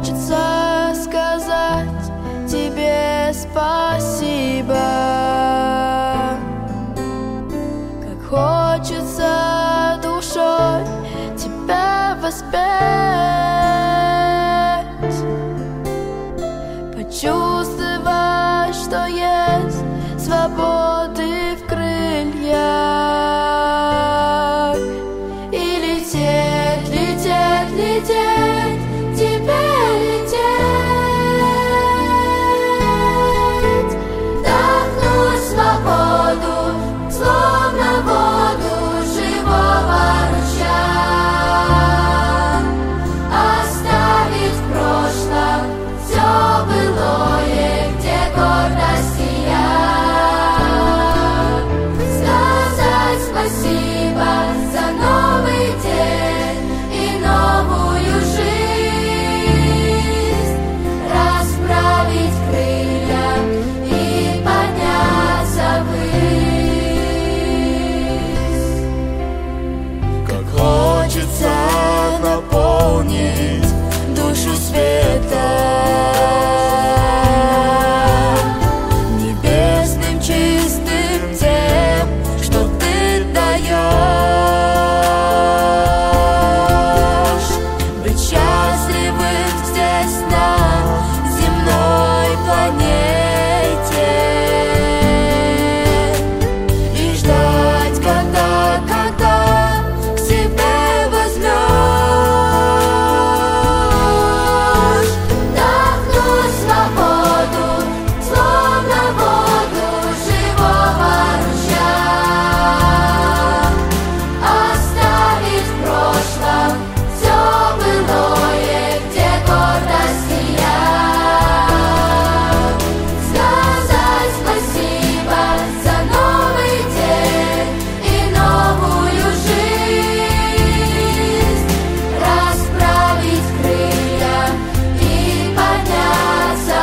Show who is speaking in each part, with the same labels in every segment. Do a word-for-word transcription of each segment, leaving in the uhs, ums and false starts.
Speaker 1: хочется сказать тебе спасибо, как хочется душой тебя воспеть, почувствовать, что есть свободы в крыльях, и лететь, лететь, лететь, тебе лететь, вдохнуть свободу, словно воду живого ручья, оставить в прошлом все былое, где гордость и я, сказать спасибо за новый день и новую жизнь, расправить крылья и подняться ввысь.
Speaker 2: Как хочется наполнить душу света, небесным чистым тем, что ты даешь, быть счастливым здесь на земной планете и ждать, когда, когда к себе возьмешь, вдохнуть свободу, словно воду живого ручья, оставить в прошлом все былое, где гордость и я, сказать спасибо за новый день и новую жизнь, расправить крылья и подняться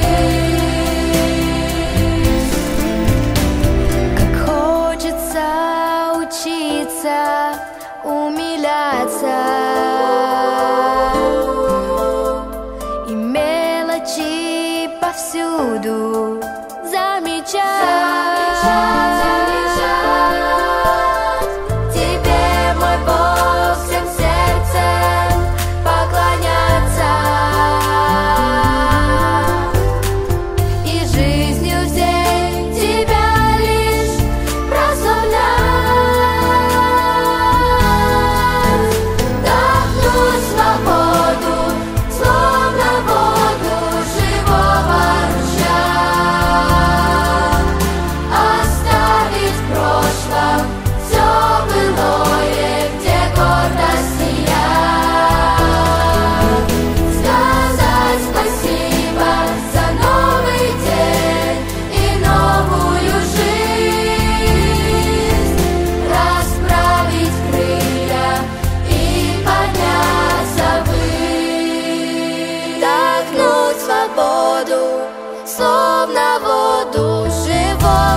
Speaker 2: ввысь. Как хочется учиться умиляться и мелочи повсюду замечать, замечать. Тебе, мой Бог, всем сердцем поклоняться и жизнью всей тебя лишь прославлять, вдохнуть свободу, словно воду живого ручья, оставить в прошлом все былое, где гордость и я, сказать спасибо за новый день и новую жизнь, расправить крылья и подняться ввысь, вдохнуть свободу, словно воду живого